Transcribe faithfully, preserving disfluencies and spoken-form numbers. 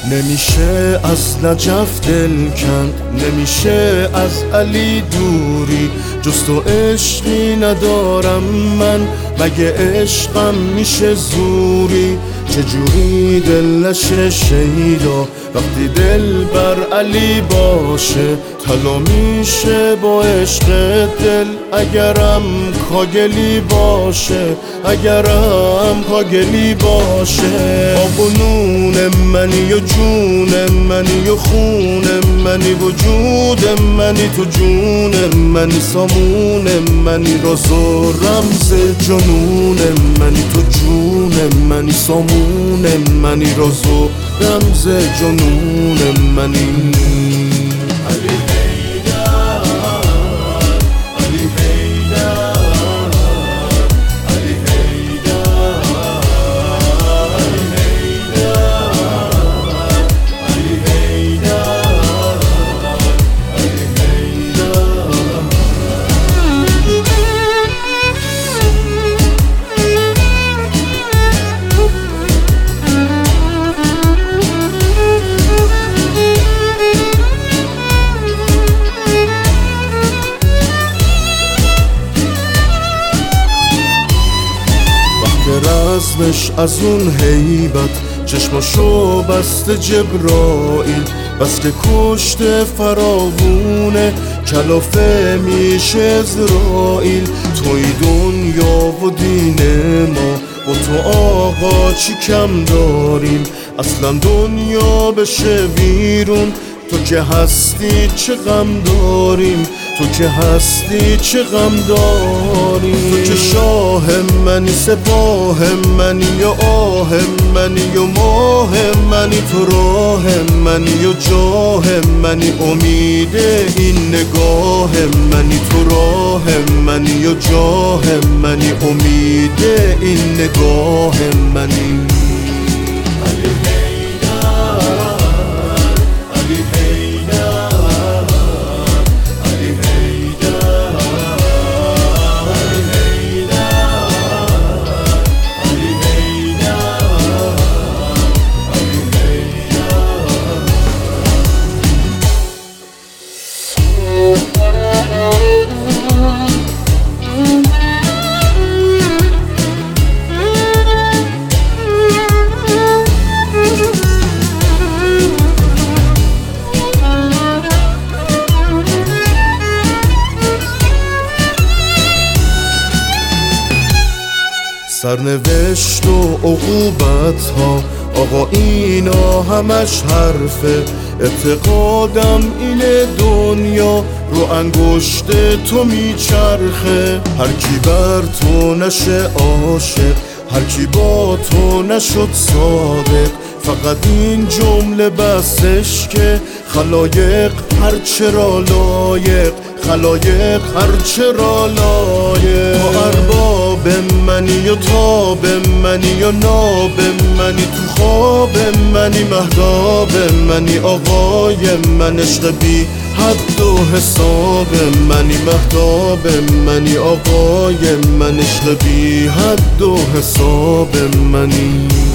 نمیشه از نجف دل کند، نمیشه از علی دوری، جز تو عشقی ندارم من، مگه عشقم میشه زوری؟ چجوری دل نشه شیدا وقتی دل بر علی باشه؟ طلا میشه با عشق دل اگرم کاگلی باشه، اگرم کاگلی باشه. آب و نون منی و جون منی و خون منی، وجود منی تو جون منی، سامون منی، راز و رمز جنون منی تو جون منی، سامون منی، راز و رمز جنون منی. علی حیدر، علی حیدر، علی حیدر، علی حیدر، علی حیدر، علی حیدر. رسمش از اون هیبت، چشماشو بسته جبرائیل، بس که کشته فراوونه کلافه میشه ازرائیل. توی دنیا و دین ما با تو آقا چی کم داریم؟ اصلا دنیا بشه ویرون تو که هستی چه غم داریم، تو که هستی چه غم داریم. تو که شاه منی، سپاه منی، یا آه منی و ماه منی، تو راه منی و جاه منی، امید این نگاه منی، تو راه منی و جاه منی، امید این نگاه منی. سرنوشت و عقوبت ها آقا اینا همش حرفه، اعتقادم اینه دنیا رو انگشت تو میچرخه. هر کی بر تو نشه عاشق، هر کی با تو نشد صادق، فقط این جمله بسش که خلایق هر چرا لایق، خلایق هر چرا لایق. تو ارباب منی و تاب منی و ناب منی، تو خواب منی مهتاب منی، آقای من عشق بی حد و حساب منی، مهتاب منی، آقای من عشق بی حد و حساب منی.